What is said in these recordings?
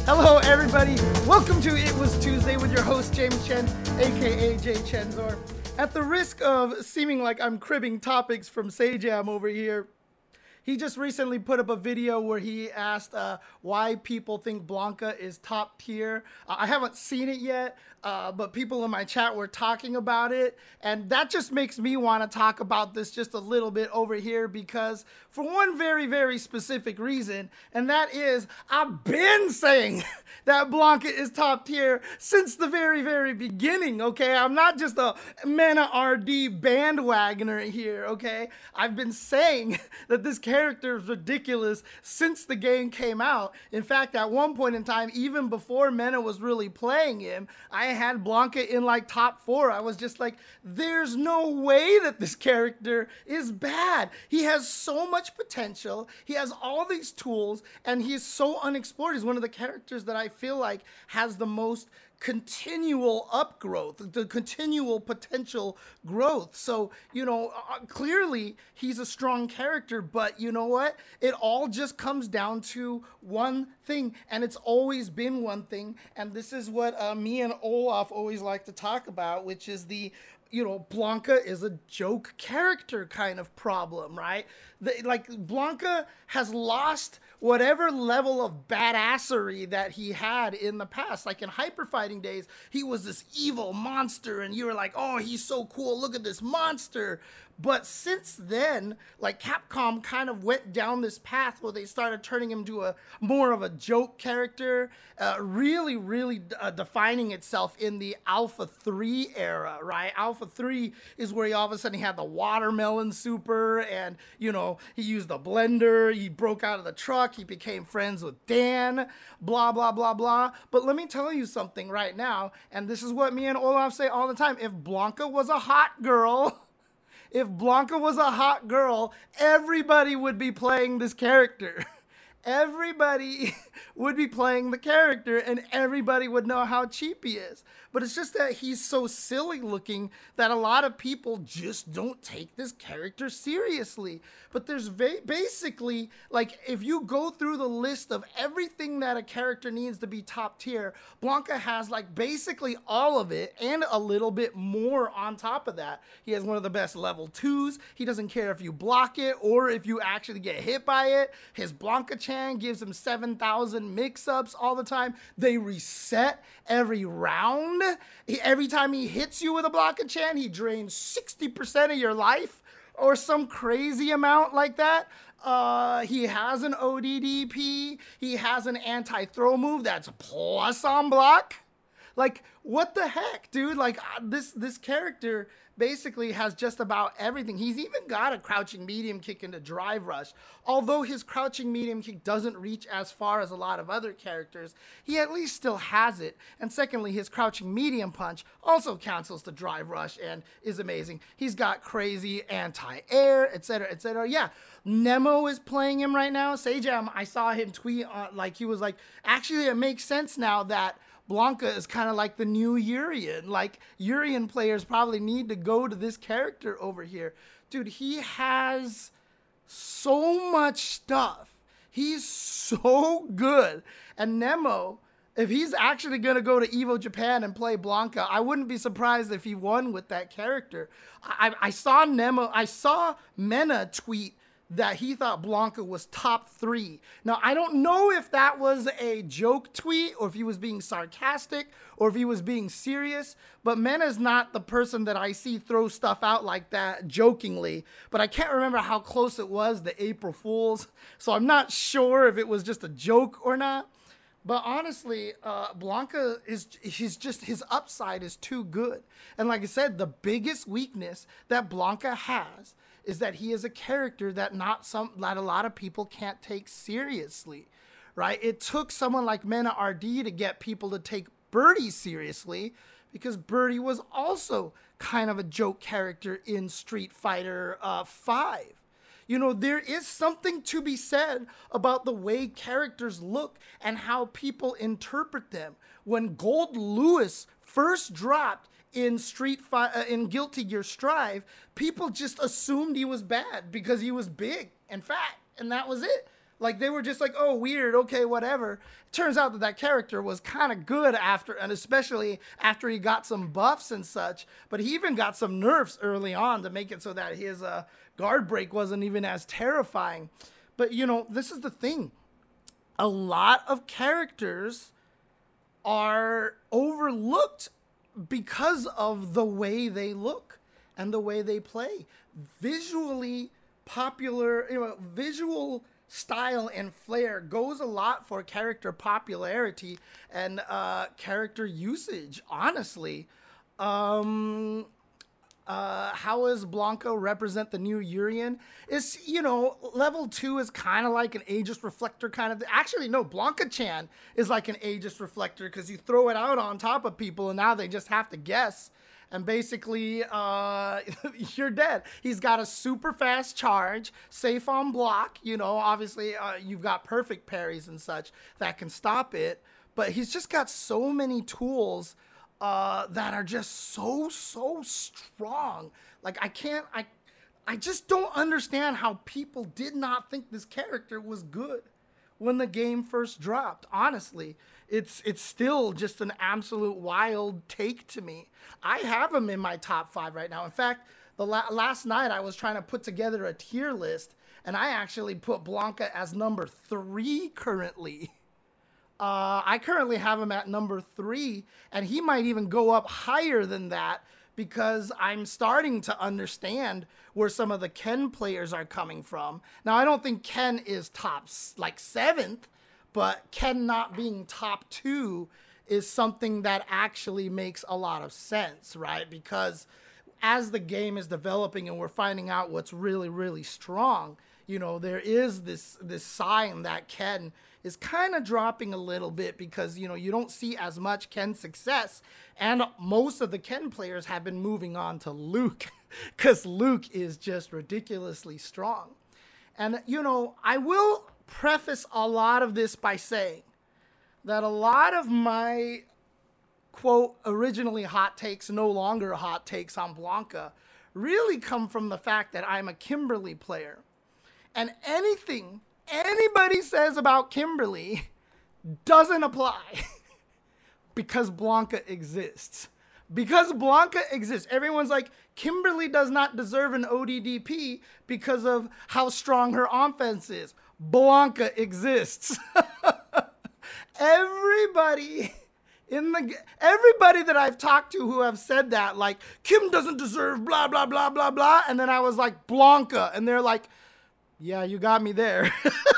Hello, everybody. Welcome to It Was Tuesday with your host, James Chen, a.k.a. Jay Chenzor. At the risk of seeming like I'm cribbing topics from Sajam over here, he just recently put up a video where he asked why people think Blanka is top tier. I haven't seen it yet, but people in my chat were talking about it. And that just makes me want to talk about this just a little bit over here because for one very, very specific reason, and that is I've been saying that Blanka is top tier since the very, very beginning, okay? I'm not just a Mena RD bandwagoner here, okay? I've been saying that this character is ridiculous since the game came out. In fact, at one point in time, even before Mena was really playing him, I had Blanka in like top 4. I was just like, there's no way that this character is bad. He has so much potential. He has all these tools and he's so unexplored. He's one of the characters that I feel like has the most continual upgrowth, the continual potential growth. So, clearly he's a strong character, but you know what? It all just comes down to one thing, and it's always been one thing. And this is what me and Olaf always like to talk about, which is the Blanka is a joke character kind of problem, right? Blanka has lost whatever level of badassery that he had in the past. Like in Hyper Fighting days, he was this evil monster and you were like, oh, he's so cool, look at this monster. But since then, like Capcom kind of went down this path where they started turning him to a more of a joke character, really defining itself in the Alpha 3 era, right? Alpha 3 is where he all of a sudden he had the watermelon super and, he used the blender, he broke out of the truck, he became friends with Dan, blah, blah, blah, blah. But let me tell you something right now, and this is what me and Olaf say all the time. If Blanka was a hot girl, everybody would be playing this character. Everybody would be playing the character and everybody would know how cheap he is. But it's just that he's so silly looking that a lot of people just don't take this character seriously. But there's basically, like, if you go through the list of everything that a character needs to be top tier, Blanka has, like, basically all of it and a little bit more on top of that. He has one of the best level 2s. He doesn't care if you block it or if you actually get hit by it. His Blanka-chan gives him 7,000 mix-ups all the time. They reset every round. Every time he hits you with a Blanka-chan, he drains 60% of your life or some crazy amount like that. He has an ODDP. He has an anti-throw move that's plus on block. Like, what the heck, dude? Like, this character basically has just about everything. He's even got a crouching medium kick into drive rush. Although his crouching medium kick doesn't reach as far as a lot of other characters, he at least still has it. And secondly, his crouching medium punch also cancels the drive rush and is amazing. He's got crazy anti-air, etc., etc. Yeah, Nemo is playing him right now. Sajam, I saw him tweet, he was like, actually, it makes sense now that Blanka is kind of like the new Urien. Like, Urien players probably need to go to this character over here. Dude, he has so much stuff. He's so good. And Nemo, if he's actually going to go to Evo Japan and play Blanka, I wouldn't be surprised if he won with that character. I saw Mena tweet that he thought Blanka was top 3. Now, I don't know if that was a joke tweet or if he was being sarcastic or if he was being serious, but Mena's not the person that I see throw stuff out like that jokingly, but I can't remember how close it was to April Fool's, so I'm not sure if it was just a joke or not. But honestly, Blanka his upside is too good. And like I said, the biggest weakness that Blanka has is that he is a character that a lot of people can't take seriously, right? It took someone like Mena RD to get people to take Birdie seriously because Birdie was also kind of a joke character in Street Fighter 5. There is something to be said about the way characters look and how people interpret them. When Gold Lewis first dropped in Guilty Gear Strive, people just assumed he was bad because he was big and fat, and that was it. Like, they were just like, oh, weird, okay, whatever. Turns out that character was kind of good after, and especially after he got some buffs and such. But he even got some nerfs early on to make it so that his guard break wasn't even as terrifying. But, this is the thing. A lot of characters are overlooked because of the way they look and the way they play. Visually popular, visual style and flair goes a lot for character popularity and character usage, honestly. How does Blanka represent the new Urien? Is, level 2 is kind of like an Aegis Reflector kind of. Actually, no, Blanka-chan is like an Aegis Reflector because you throw it out on top of people and now they just have to guess. And basically, you're dead. He's got a super fast charge, safe on block. Obviously, you've got perfect parries and such that can stop it. But he's just got so many tools that are just so strong. Like, I just don't understand how people did not think this character was good when the game first dropped. Honestly, it's still just an absolute wild take to me. I have him in my top 5 right now. In fact, last night I was trying to put together a tier list, and I actually put Blanka as number 3 currently. I currently have him at number 3, and he might even go up higher than that because I'm starting to understand where some of the Ken players are coming from. Now, I don't think Ken is top 7th, but Ken not being top 2 is something that actually makes a lot of sense, right? Because as the game is developing and we're finding out what's really, really strong, there is this sign that Ken is kind of dropping a little bit because, you don't see as much Ken success. And most of the Ken players have been moving on to Luke because Luke is just ridiculously strong. And, I will preface a lot of this by saying that a lot of my, quote, originally hot takes, no longer hot takes on Blanka, really come from the fact that I'm a Kimberly player. And anything anybody says about Kimberly doesn't apply because Blanka exists. Because Blanka exists. Everyone's like, Kimberly does not deserve an ODDP because of how strong her offense is. Blanka exists. Everybody that I've talked to who have said that, like, Kim doesn't deserve blah, blah, blah, blah, blah. And then I was like, Blanka. And they're like, yeah, you got me there.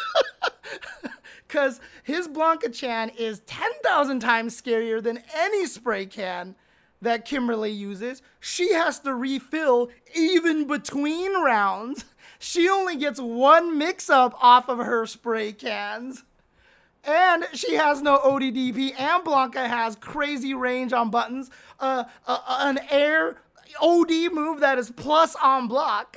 Because his Blanka-chan is 10,000 times scarier than any spray can that Kimberly uses. She has to refill even between rounds. She only gets 1 mix-up off of her spray cans. And she has no ODDP, and Blanka has crazy range on buttons, an air OD move that is plus on block.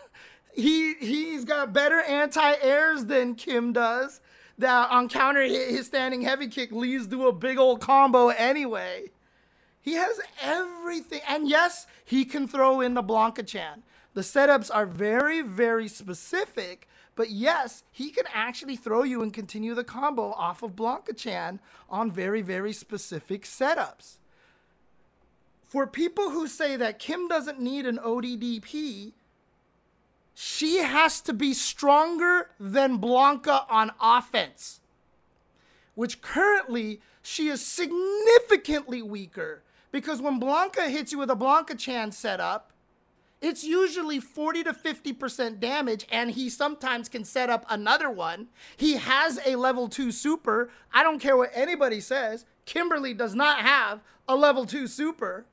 He's got better anti-airs than Kim does. That on counter hit, his standing heavy kick leads to a big old combo anyway. He has everything. And yes, he can throw in the Blanka-chan. The setups are very, very specific. But yes, he can actually throw you and continue the combo off of Blanka-chan on very, very specific setups. For people who say that Kim doesn't need an ODDP, she has to be stronger than Blanka on offense, which currently she is significantly weaker because when Blanka hits you with a Blanka-chan setup, it's usually 40 to 50% damage, and he sometimes can set up another one. He has a level 2 super. I don't care what anybody says. Kimberly does not have a level 2 super.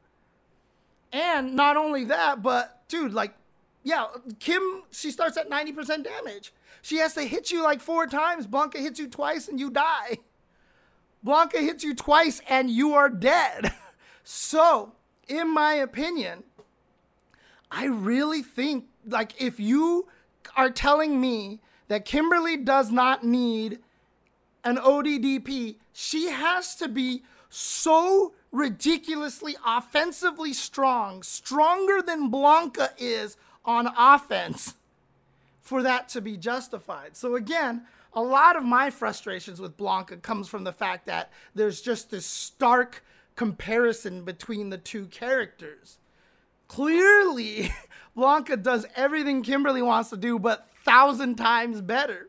And not only that, but dude, like, yeah, Kim, she starts at 90% damage. She has to hit you like 4 times. Blanka hits you twice and you die. Blanka hits you twice and you are dead. So, in my opinion, I really think, like, if you are telling me that Kimberly does not need an ODDP, she has to be so ridiculously offensively strong, stronger than Blanka is on offense, for that to be justified. So again, a lot of my frustrations with Blanka comes from the fact that there's just this stark comparison between the two characters. Clearly, Blanka does everything Kimberly wants to do, but 1,000 times better.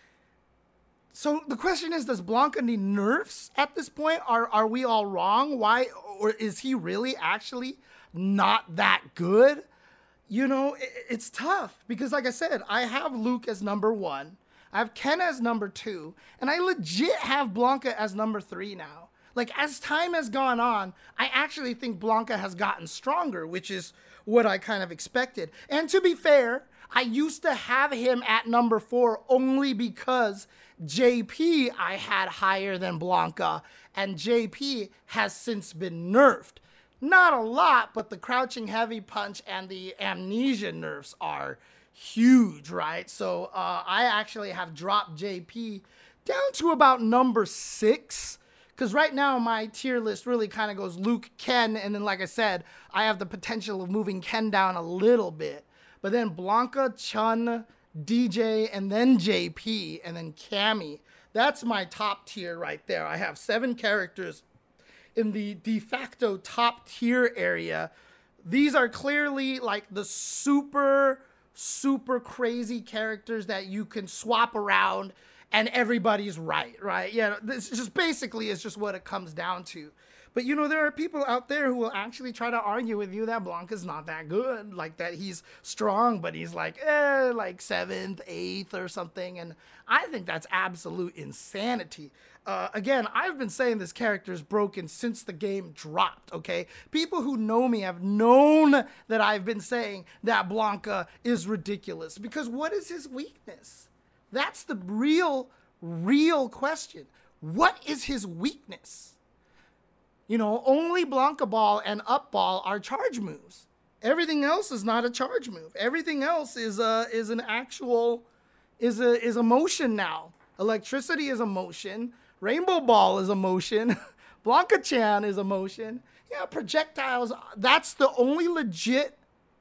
So the question is, does Blanka need nerfs at this point? Are we all wrong? Why? Or is he really actually not that good? You know, it's tough because, like I said, I have Luke as number 1. I have Ken as number 2. And I legit have Blanka as number 3 now. Like, as time has gone on, I actually think Blanka has gotten stronger, which is what I kind of expected. And to be fair, I used to have him at number 4 only because JP I had higher than Blanka, and JP has since been nerfed. Not a lot, but the crouching heavy punch and the amnesia nerfs are huge, right? So I actually have dropped JP down to about number 6, because right now my tier list really kind of goes Luke, Ken, and then like I said, I have the potential of moving Ken down a little bit. But then Blanka, Chun, DJ, and then JP, and then Cammy. That's my top tier right there. I have 7 characters in the de facto top tier area. These are clearly like the super crazy characters that you can swap around and everybody's right? Yeah, this just basically is just what it comes down to. But, you know, there are people out there who will actually try to argue with you that Blanka's not that good, like that he's strong, but he's like 7th, 8th or something. And I think that's absolute insanity. Again, I've been saying this character is broken since the game dropped, okay? People who know me have known that I've been saying that Blanka is ridiculous. Because what is his weakness? That's the real question. What is his weakness? You know, only Blanka Ball and Up Ball are charge moves. Everything else is not a charge move. Everything else is a motion now. Electricity is a motion. Rainbow Ball is a motion. Blanka Chan is a motion. Yeah, projectiles. That's the only legit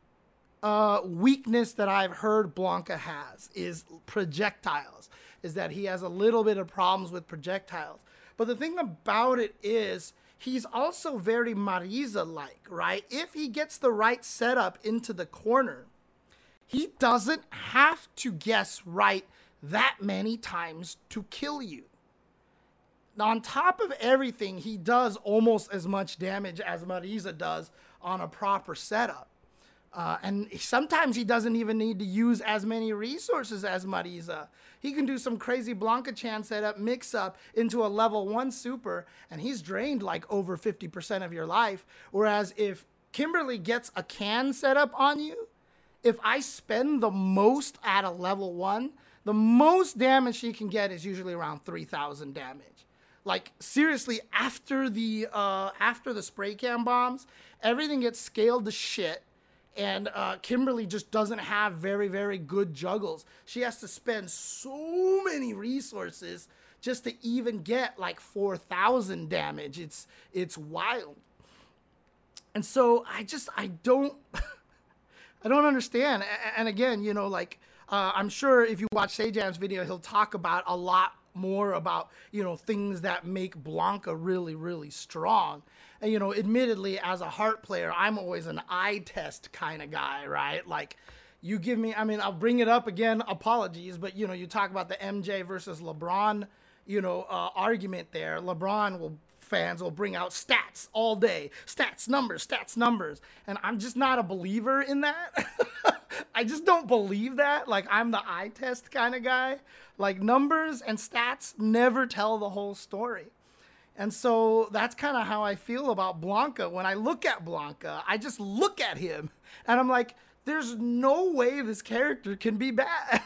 weakness that I've heard Blanka has is projectiles. Is that he has a little bit of problems with projectiles. But the thing about it is, he's also very Marisa-like, right? If he gets the right setup into the corner, he doesn't have to guess right that many times to kill you. Now, on top of everything, he does almost as much damage as Marisa does on a proper setup. And sometimes he doesn't even need to use as many resources as Marisa. He can do some crazy Blanka Chan setup, mix up into a level 1 super, and he's drained like over 50% of your life. Whereas if Kimberly gets a can setup on you, if I spend the most at a level 1, the most damage she can get is usually around 3,000 damage. Like, seriously, after the spray can bombs, everything gets scaled to shit. And Kimberly just doesn't have very, very good juggles. She has to spend so many resources just to even get like 4,000 damage. It's wild. And so I don't understand. And again, you know, like I'm sure if you watch Sajam's video, he'll talk about a lot more about, you know, things that make Blanka really, really strong. And, you know, admittedly, as a heart player, I'm always an eye test kind of guy, right? Like, you give me, I mean, I'll bring it up again, apologies, but, you know, you talk about the MJ versus LeBron, you know, argument there. Fans will bring out stats all day. Stats, numbers. And I'm just not a believer in that. I just don't believe that. Like, I'm the eye test kind of guy. Like, numbers and stats never tell the whole story. And so that's kind of how I feel about Blanka. When I look at Blanka, I just look at him and I'm like, there's no way this character can be bad.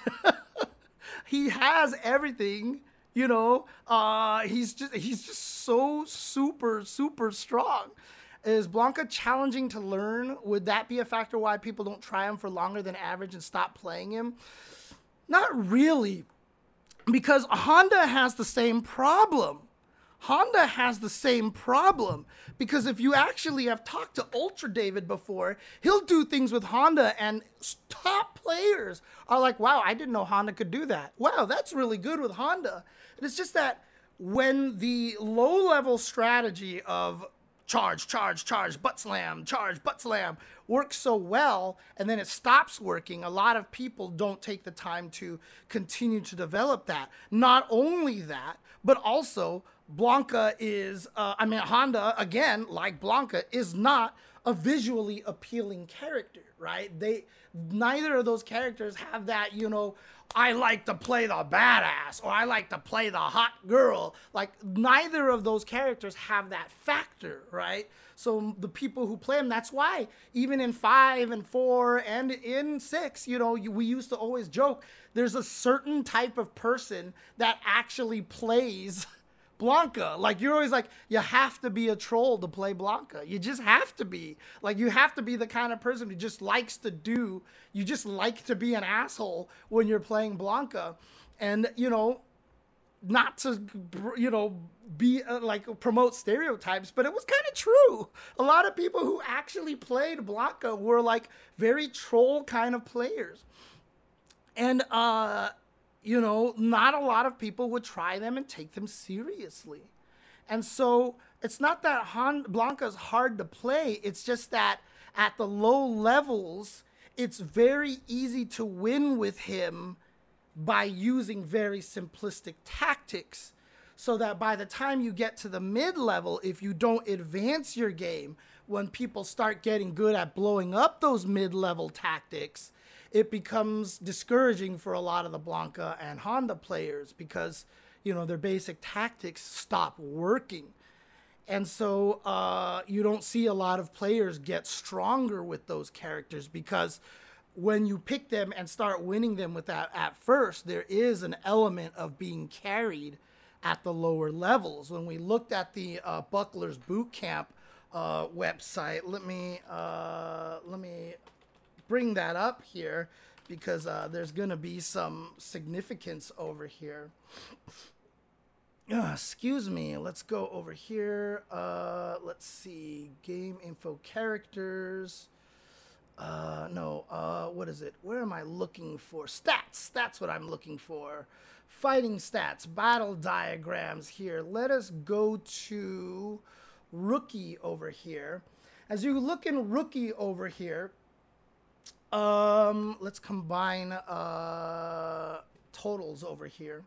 He has everything, you know. He's just so super strong. Is Blanka challenging to learn? Would that be a factor why people don't try him for longer than average and stop playing him? Not really, because Honda has the same problem. Honda has the same problem, because if you actually have talked to Ultra David before, he'll do things with Honda and top players are like, wow, I didn't know Honda could do that. Wow, that's really good with Honda. And it's just that when the low level strategy of charge, butt slam, charge, butt slam works so well, and then it stops working, a lot of people don't take the time to continue to develop that. Not only that, but also Blanka is, Honda, again, like Blanka, is not a visually appealing character, right? Neither of those characters have that, I like to play the badass, or I like to play the hot girl. Like, neither of those characters have that factor, right? So the people who play them, that's why even in 5 and 4 and in 6, we used to always joke, there's a certain type of person that actually plays Blanka. Like, you're always like, you have to be a troll to play Blanka. You just have to be. Like, you have to be the kind of person who just likes to you just like to be an asshole when you're playing Blanka. And, not to, be like promote stereotypes, but it was kind of true. A lot of people who actually played Blanka were like very troll kind of players. And, not a lot of people would try them and take them seriously. And so it's not that Blanka's hard to play. It's just that at the low levels, it's very easy to win with him by using very simplistic tactics. So that by the time you get to the mid level, if you don't advance your game, when people start getting good at blowing up those mid-level tactics, it becomes discouraging for a lot of the Blanka and Honda players because, their basic tactics stop working. And so you don't see a lot of players get stronger with those characters because when you pick them and start winning them with that at first, there is an element of being carried at the lower levels. When we looked at the Buckler's Boot Camp website, let me bring that up here because there's going to be some significance over here. Excuse me. Let's go over here. Let's see. Game info characters. What is it? Where am I looking for? Stats. That's what I'm looking for. Fighting stats. Battle diagrams here. Let us go to Rookie over here. As you look in Rookie over here, let's combine totals over here.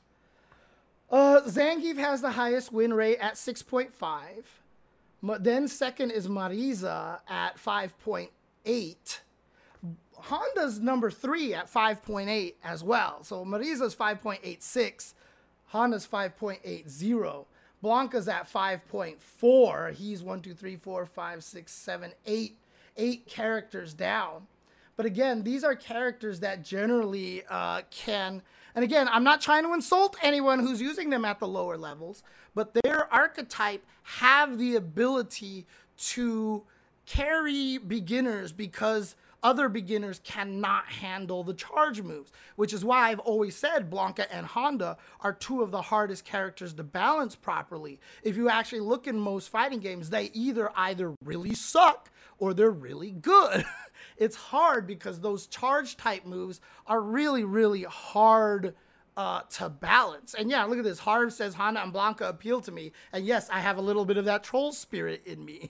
Zangief has the highest win rate at 6.5. Then second is Marisa at 5.8. Honda's number 3 at 5.8 as well. So Marisa's 5.86. Honda's 5.80. Blanka's at 5.4. He's 1, 2, 3, 4, 5, 6, 7, 8 characters down. But again, these are characters that generally can... And again, I'm not trying to insult anyone who's using them at the lower levels, but their archetype have the ability to carry beginners because other beginners cannot handle the charge moves, which is why I've always said Blanka and Honda are 2 of the hardest characters to balance properly. If you actually look in most fighting games, they either really suck or they're really good. It's hard because those charge type moves are really, really hard to balance. And yeah, look at this. Harv says Honda and Blanka appeal to me. And yes, I have a little bit of that troll spirit in me,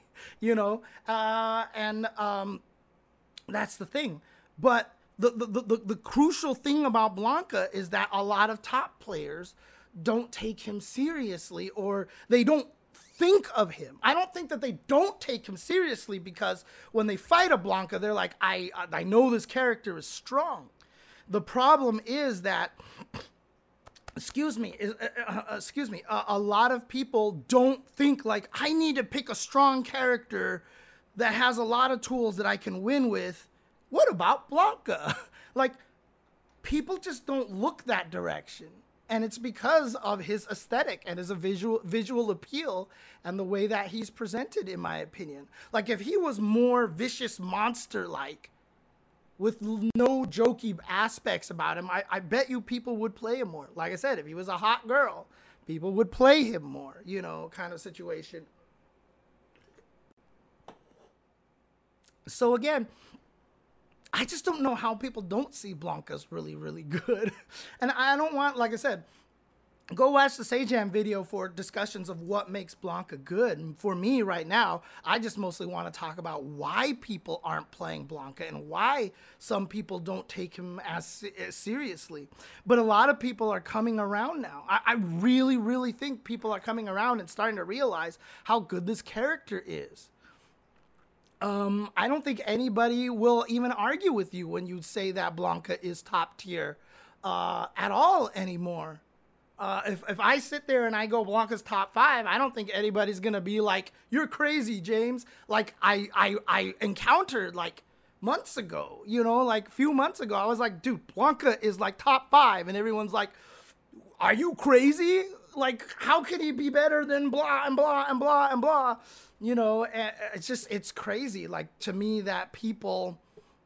that's the thing. But the crucial thing about Blanka is that a lot of top players don't take him seriously, or they don't think of him. I don't think that they don't take him seriously because when they fight a Blanka, they're like, I know this character is strong. The problem is that, a lot of people don't think like, I need to pick a strong character that has a lot of tools that I can win with. What about Blanka? Like, people just don't look that direction. And it's because of his aesthetic and his visual appeal and the way that he's presented, in my opinion. Like, if he was more vicious monster-like, with no jokey aspects about him, I bet you people would play him more. Like I said, if he was a hot girl, people would play him more, kind of situation. So again, I just don't know how people don't see Blanca's really, really good. And I don't want, like I said, go watch the Sajam video for discussions of what makes Blanca good. And for me right now, I just mostly want to talk about why people aren't playing Blanca and why some people don't take him as seriously. But a lot of people are coming around now. I really, really think people are coming around and starting to realize how good this character is. I don't think anybody will even argue with you when you say that Blanca is top tier at all anymore. If I sit there and I go Blanca's top 5, I don't think anybody's gonna be like, "You're crazy, James." Like I encountered like months ago, like a few months ago, I was like, "Dude, Blanca is like top 5," and everyone's like, "Are you crazy? Like, how can he be better than blah and blah and blah and blah?" It's crazy. Like, to me, that people,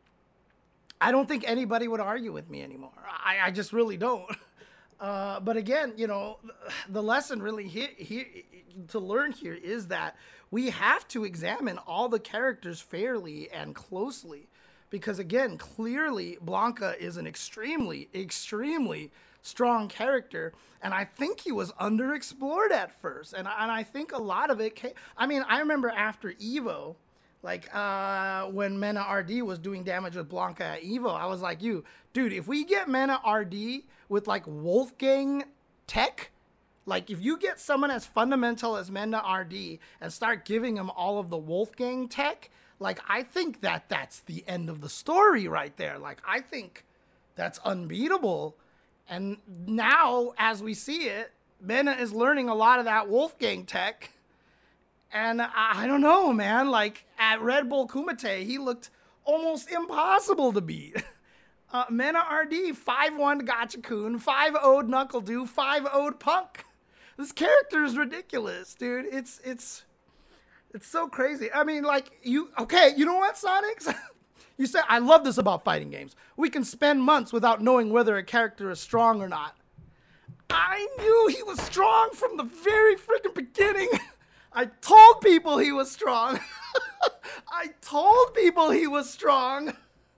I don't think anybody would argue with me anymore. I just really don't. But again, the lesson really here to learn here is that we have to examine all the characters fairly and closely. Because again, clearly Blanca is an extremely, extremely strong character. And I think he was underexplored at first. And I think a lot of it came, I remember after Evo, like when Mena RD was doing damage with Blanca at Evo, I was like, dude, if we get Mena RD with like Wolfgang tech, like if you get someone as fundamental as Mena RD and start giving him all of the Wolfgang tech, like I think that's the end of the story right there. Like I think that's unbeatable. And now, as we see it, Mena is learning a lot of that Wolfgang tech. And I don't know, man. Like, at Red Bull Kumite, he looked almost impossible to beat. Mena RD, 5-1 Gachikun, 5-0'd NuckleDu, 5-0'd Punk. This character is ridiculous, dude. It's so crazy. I mean, like, you know what, Sonics? You said, I love this about fighting games. We can spend months without knowing whether a character is strong or not. I knew he was strong from the very freaking beginning. I told people he was strong. I told people he was strong.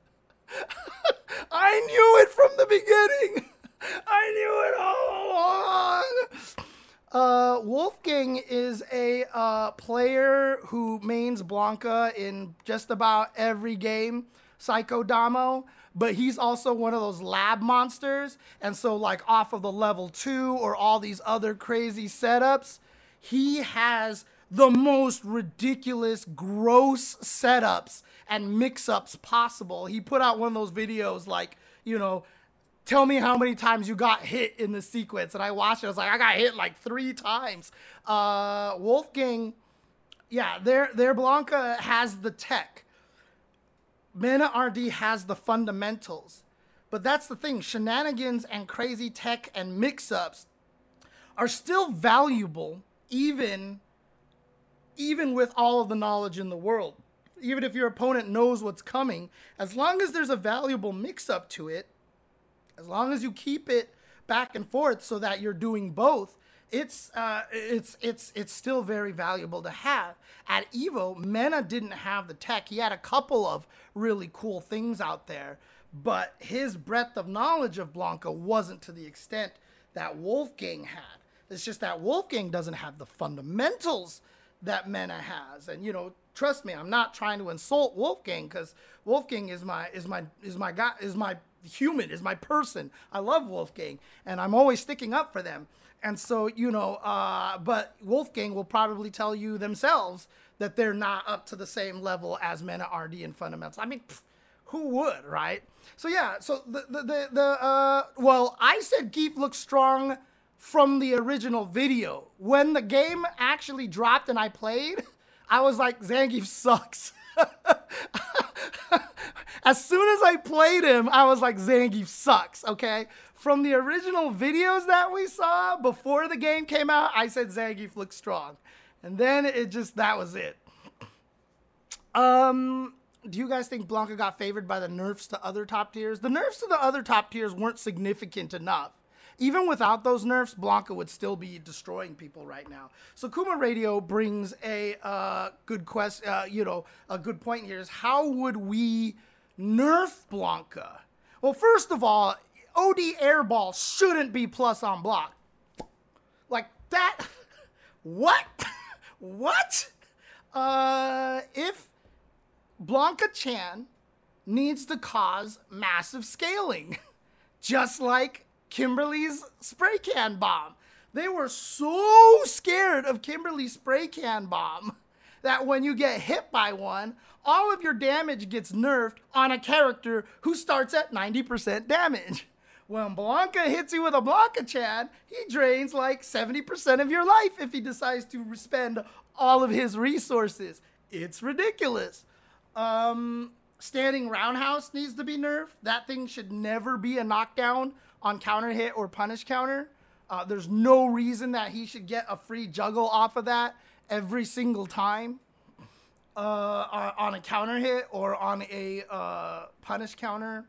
I knew it from the beginning. I knew it all along. Wolfgang is a player who mains Blanca in just about every game, Psycho Damo, but he's also one of those lab monsters. And so like off of the level 2 or all these other crazy setups, he has the most ridiculous, gross setups and mix-ups possible. He put out one of those videos like, tell me how many times you got hit in the sequence. And I watched it. I was like, I got hit like 3 times. Wolfgang, yeah, their Blanca has the tech. Mena RD has the fundamentals. But that's the thing. Shenanigans and crazy tech and mix-ups are still valuable even with all of the knowledge in the world. Even if your opponent knows what's coming, as long as there's a valuable mix-up to it, as long as you keep it back and forth so that you're doing both, it's still very valuable to have. At Evo, Mena didn't have the tech. He had a couple of really cool things out there, but his breadth of knowledge of Blanca wasn't to the extent that Wolfgang had. It's just that Wolfgang doesn't have the fundamentals that Mena has. And trust me, I'm not trying to insult Wolfgang, because Wolfgang is my guy, is my human, is my person. I love Wolfgang and I'm always sticking up for them. And so, but Wolfgang will probably tell you themselves that they're not up to the same level as Mena RD and fundamentals. I mean, who would, right? So yeah, so well, I said Geef looks strong from the original video. When the game actually dropped and I played, I was like, Zangief sucks. As soon as I played him, I was like, Zangief sucks, okay? From the original videos that we saw before the game came out, I said Zangief looks strong. And then that was it. Do you guys think Blanca got favored by the nerfs to other top tiers? The nerfs to the other top tiers weren't significant enough. even without those nerfs, Blanka would still be destroying people right now. So Kuma Radio brings a good a good point here is how would we nerf Blanka? Well, first of all, OD Airball shouldn't be plus on block. Like that, what? What? If Blanka-chan needs to cause massive scaling, just like Kimberly's spray can bomb. They were so scared of Kimberly's spray can bomb that when you get hit by one, all of your damage gets nerfed on a character who starts at 90% damage. When Blanka hits you with a Blanka-chan, he drains like 70% of your life if he decides to spend all of his resources. It's ridiculous. Standing roundhouse needs to be nerfed. That thing should never be a knockdown on counter hit or punish counter. There's no reason that he should get a free juggle off of that every single time on a counter hit or on a punish counter.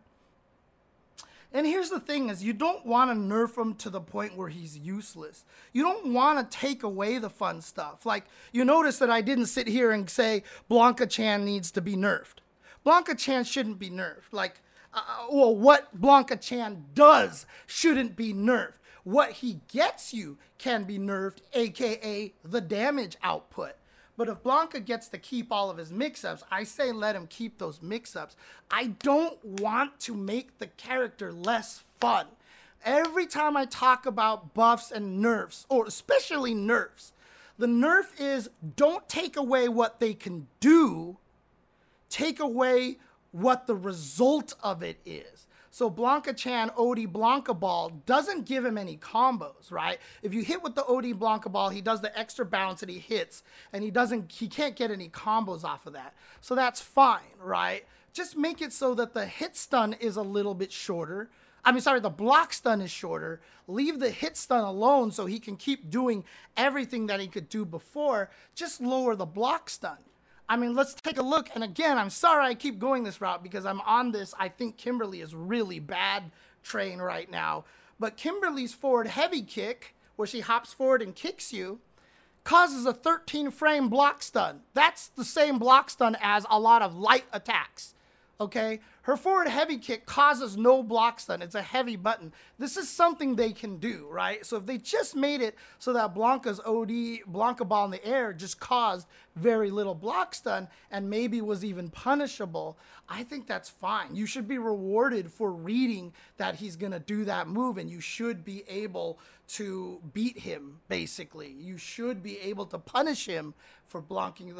And here's the thing is you don't want to nerf him to the point where he's useless. You don't want to take away the fun stuff. Like, you notice that I didn't sit here and say Blanka-chan needs to be nerfed. Blanka-chan shouldn't be nerfed. Like, what Blanka-chan does shouldn't be nerfed. What he gets you can be nerfed, aka the damage output. But if Blanka gets to keep all of his mix-ups, I say let him keep those mix-ups. I don't want to make the character less fun. Every time I talk about buffs and nerfs, or especially nerfs, the nerf is don't take away what they can do, take away what the result of it is. So Blanka-chan OD Blanka Ball doesn't give him any combos, right? If you hit with the OD Blanka Ball, he does the extra bounce and he hits, and he can't get any combos off of that. So that's fine, right? Just make it so that the hit stun is a little bit shorter. The block stun is shorter. Leave the hit stun alone so he can keep doing everything that he could do before. Just lower the block stun. Let's take a look. And again, I'm sorry I keep going this route because I'm on this, I think Kimberly is really bad train right now. But Kimberly's forward heavy kick, where she hops forward and kicks you, causes a 13-frame block stun. That's the same block stun as a lot of light attacks, okay? Her forward heavy kick causes no block stun. It's a heavy button. This is something they can do, right? So if they just made it so that Blanka's OD, Blanka Ball in the air just caused very little block stun and maybe was even punishable, I think that's fine. You should be rewarded for reading that he's going to do that move, and you should be able to beat him, basically. You should be able to punish him for blocking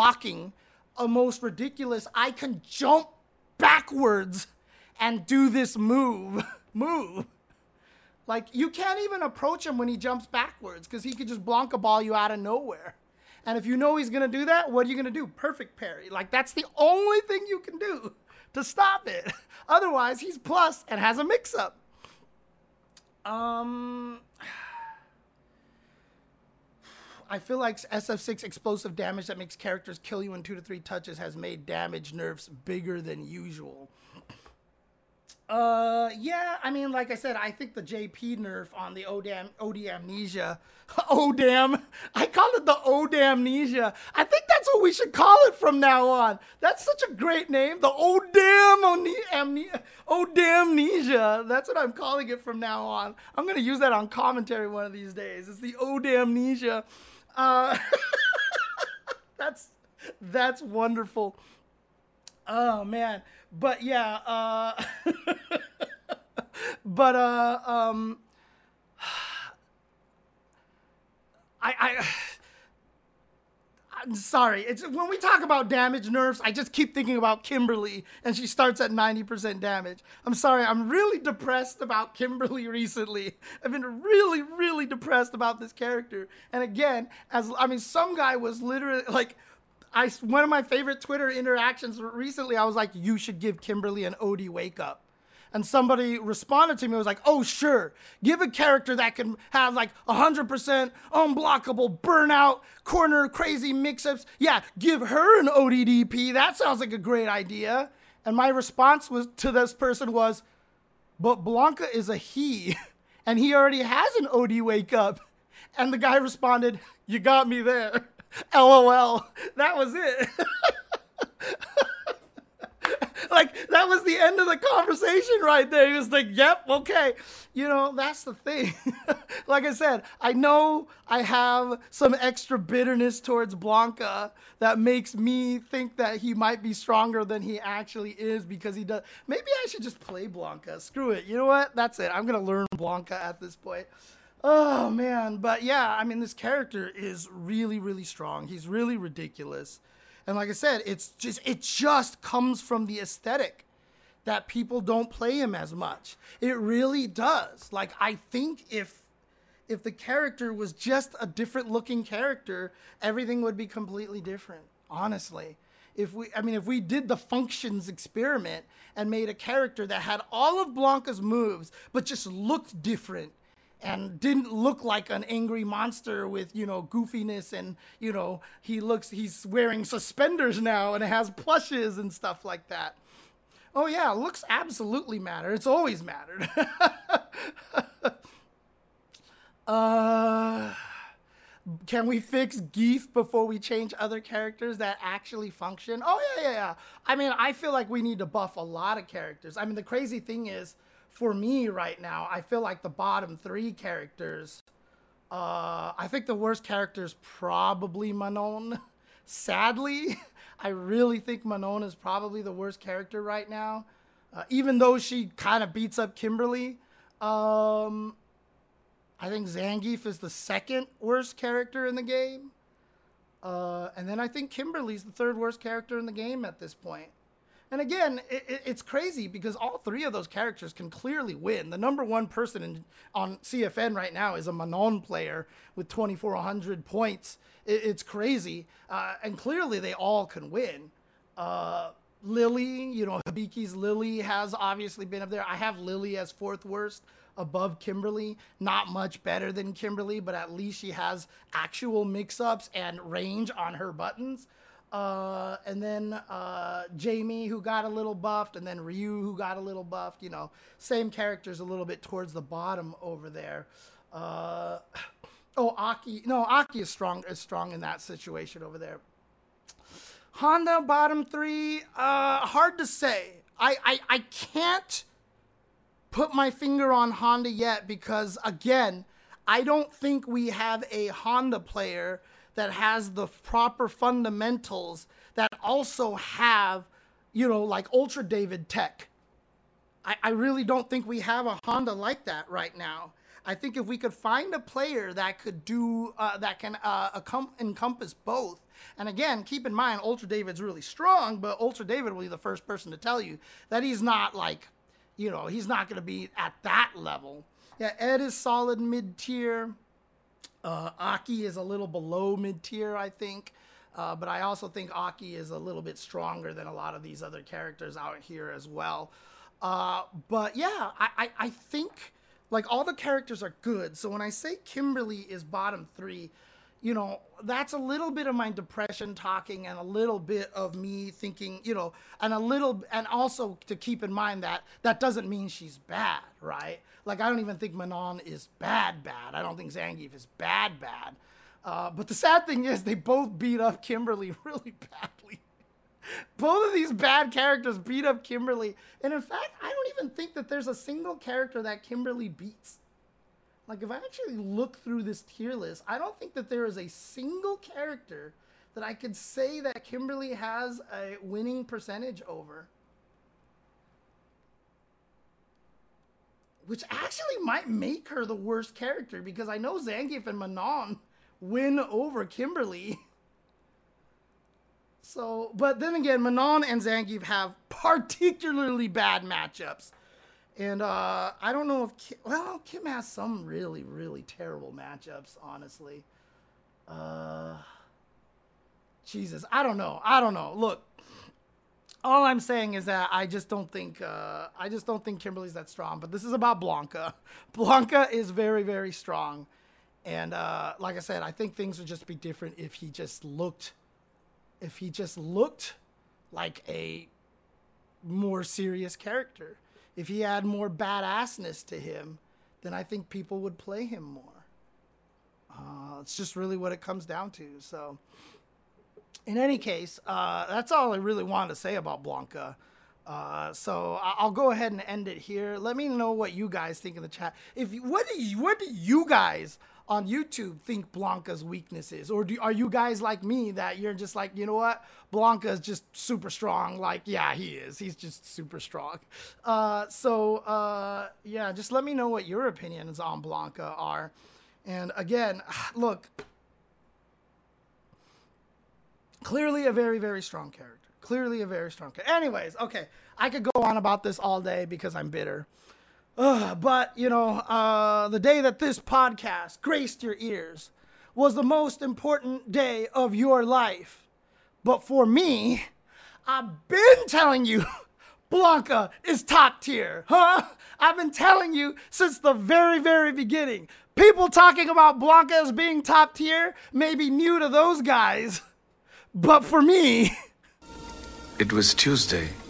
a most ridiculous, I can jump backwards and do this move. Like, you can't even approach him when he jumps backwards because he could just Blanka Ball you out of nowhere. And if you know he's going to do that, what are you going to do? Perfect parry. Like, that's the only thing you can do to stop it. Otherwise, he's plus and has a mix-up. I feel like SF6 explosive damage that makes characters kill you in 2 to 3 touches has made damage nerfs bigger than usual. Yeah, like I said, I think the JP nerf on the OD Amnesia. I call it the OD Amnesia. I think that's what we should call it from now on. That's such a great name. The OD Amnesia. That's what I'm calling it from now on. I'm going to use that on commentary one of these days. It's the OD Amnesia. That's wonderful. Oh man. But yeah, I'm sorry. It's when we talk about damage nerfs, I just keep thinking about Kimberly, and she starts at 90% damage. I'm sorry. I'm really depressed about Kimberly recently. I've been really, really depressed about this character. And again, some guy was literally like, one of my favorite Twitter interactions recently, I was like, you should give Kimberly an OD wake up. And somebody responded to me, was like, oh, sure. Give a character that can have like 100% unblockable, burnout, corner, crazy mix-ups. Yeah, give her an ODDP. That sounds like a great idea. And my response to this person was, but Blanka is a he. And he already has an OD wake up. And the guy responded, "You got me there. LOL." That was it. Like, that was the end of the conversation right there. He was like, "Yep, okay." You know, that's the thing. Like I said, I know I have some extra bitterness towards Blanka that makes me think that he might be stronger than he actually is because he does. Maybe I should just play Blanka. Screw it. You know what? That's it. I'm going to learn Blanka at this point. Oh, man. But yeah, I mean, this character is really, really strong. He's really ridiculous. And like I said, it just comes from the aesthetic that people don't play him as much. It really does. Like, I think if the character was just a different looking character, everything would be completely different, honestly. If we did the functions experiment and made a character that had all of Blanka's moves, but just looked different, and didn't look like an angry monster with, goofiness and, he's wearing suspenders now and has plushes and stuff like that. Oh yeah, looks absolutely matter. It's always mattered. Can we fix Geef before we change other characters that actually function? Oh yeah. I mean, I feel like we need to buff a lot of characters. I mean, the crazy thing is, for me right now, I feel like the bottom 3 characters, I think the worst character is probably Manon. Sadly, I really think Manon is probably the worst character right now. Even though she kind of beats up Kimberly. I think Zangief is the second worst character in the game. And then I think Kimberly's the third worst character in the game at this point. And again, it's crazy because all 3 of those characters can clearly win. The number 1 person on CFN right now is a Manon player with 2,400 points. It's crazy. And clearly they all can win. Lily, Hibiki's Lily has obviously been up there. I have Lily as 4th worst above Kimberly. Not much better than Kimberly, but at least she has actual mix-ups and range on her buttons. And then Jamie, who got a little buffed, and then Ryu, who got a little buffed. Same characters a little bit towards the bottom over there. Aki. No, Aki is strong in that situation over there. Honda, bottom 3, hard to say. I can't put my finger on Honda yet because, again, I don't think we have a Honda player that has the proper fundamentals that also have, like Ultra David tech. I really don't think we have a Honda like that right now. I think if we could find a player that could do, that can encompass both. And again, keep in mind, Ultra David's really strong, but Ultra David will be the first person to tell you that he's not like, he's not going to be at that level. Yeah, Ed is solid mid-tier. Aki is a little below mid-tier, I think. But I also think Aki is a little bit stronger than a lot of these other characters out here as well. But yeah, I think like all the characters are good. So when I say Kimberly is bottom 3, that's a little bit of my depression talking and a little bit of me thinking, and also to keep in mind that that doesn't mean she's bad, right? Like, I don't even think Manon is bad. I don't think Zangief is bad. But the sad thing is they both beat up Kimberly really badly. Both of these bad characters beat up Kimberly. And in fact, I don't even think that there's a single character that Kimberly beats. Like, if I actually look through this tier list, I don't think that there is a single character that I could say that Kimberly has a winning percentage over. Which actually might make her the worst character because I know Zangief and Manon win over Kimberly. So, but then again, Manon and Zangief have particularly bad matchups. And I don't know if Kim has some really, really terrible matchups, honestly. Jesus, I don't know. Look, all I'm saying is that I just don't think Kimberly's that strong. But this is about Blanka. Blanka is very, very strong. And like I said, I think things would just be different if he just looked like a more serious character. If he had more badassness to him, then I think people would play him more. It's just really what it comes down to. So, in any case, that's all I really wanted to say about Blanka. So I'll go ahead and end it here. Let me know what you guys think in the chat. What do you guys on YouTube think Blanka's weakness is? Or are you guys like me that you're just like, you know what? Blanka is just super strong. Like, yeah, he is. He's just super strong. Yeah, just let me know what your opinions on Blanka are. And again, look, clearly a very, very strong character. Clearly a very strong character. Anyways, okay, I could go on about this all day because I'm bitter. But, you know, the day that this podcast graced your ears was the most important day of your life. But for me, I've been telling you, Blanka is top tier, huh? I've been telling you since the very, very beginning. People talking about Blanka as being top tier may be new to those guys. But for me... It was Tuesday.